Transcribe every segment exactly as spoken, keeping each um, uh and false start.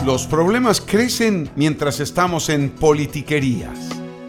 Los problemas crecen mientras estamos en politiquerías.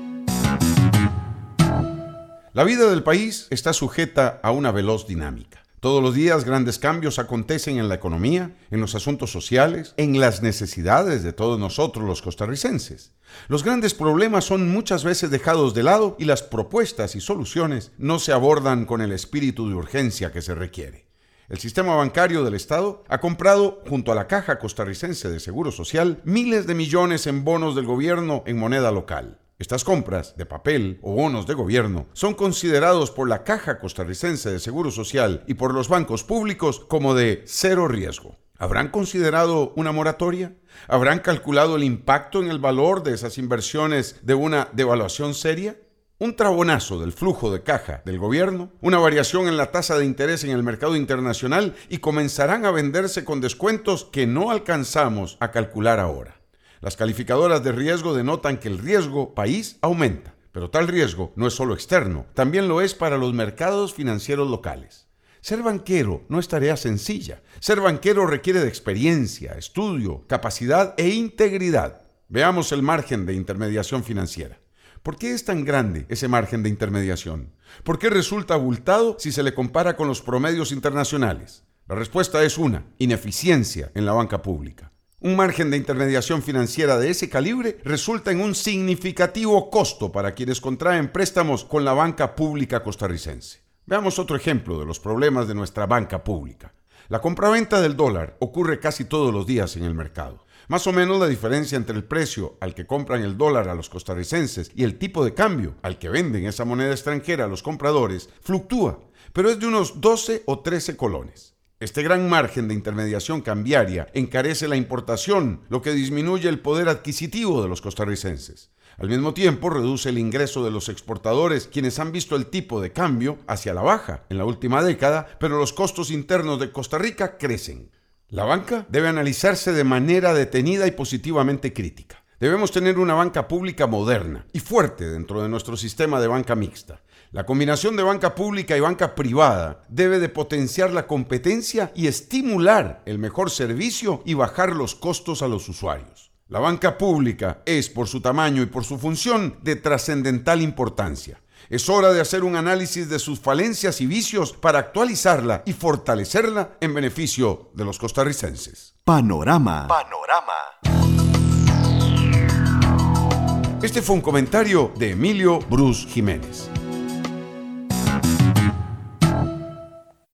La vida del país está sujeta a una veloz dinámica. Todos los días grandes cambios acontecen en la economía, en los asuntos sociales, en las necesidades de todos nosotros los costarricenses. Los grandes problemas son muchas veces dejados de lado y las propuestas y soluciones no se abordan con el espíritu de urgencia que se requiere. El sistema bancario del Estado ha comprado, junto a la Caja Costarricense de Seguro Social, miles de millones en bonos del gobierno en moneda local. Estas compras de papel o bonos de gobierno son considerados por la Caja Costarricense de Seguro Social y por los bancos públicos como de cero riesgo. ¿Habrán considerado una moratoria? ¿Habrán calculado el impacto en el valor de esas inversiones de una devaluación seria? Un trabonazo del flujo de caja del gobierno, una variación en la tasa de interés en el mercado internacional y comenzarán a venderse con descuentos que no alcanzamos a calcular ahora. Las calificadoras de riesgo denotan que el riesgo país aumenta, pero tal riesgo no es solo externo, también lo es para los mercados financieros locales. Ser banquero no es tarea sencilla. Ser banquero requiere de experiencia, estudio, capacidad e integridad. Veamos el margen de intermediación financiera. ¿Por qué es tan grande ese margen de intermediación? ¿Por qué resulta abultado si se le compara con los promedios internacionales? La respuesta es una: ineficiencia en la banca pública. Un margen de intermediación financiera de ese calibre resulta en un significativo costo para quienes contraen préstamos con la banca pública costarricense. Veamos otro ejemplo de los problemas de nuestra banca pública. La compraventa del dólar ocurre casi todos los días en el mercado. Más o menos la diferencia entre el precio al que compran el dólar a los costarricenses y el tipo de cambio al que venden esa moneda extranjera a los compradores fluctúa, pero es de unos doce o trece colones. Este gran margen de intermediación cambiaria encarece la importación, lo que disminuye el poder adquisitivo de los costarricenses. Al mismo tiempo, reduce el ingreso de los exportadores, quienes han visto el tipo de cambio hacia la baja en la última década, pero los costos internos de Costa Rica crecen. La banca debe analizarse de manera detenida y positivamente crítica. Debemos tener una banca pública moderna y fuerte dentro de nuestro sistema de banca mixta. La combinación de banca pública y banca privada debe de potenciar la competencia y estimular el mejor servicio y bajar los costos a los usuarios. La banca pública es, por su tamaño y por su función, de trascendental importancia. Es hora de hacer un análisis de sus falencias y vicios para actualizarla y fortalecerla en beneficio de los costarricenses. Panorama. Panorama. Este fue un comentario de Emilio Bruce Jiménez.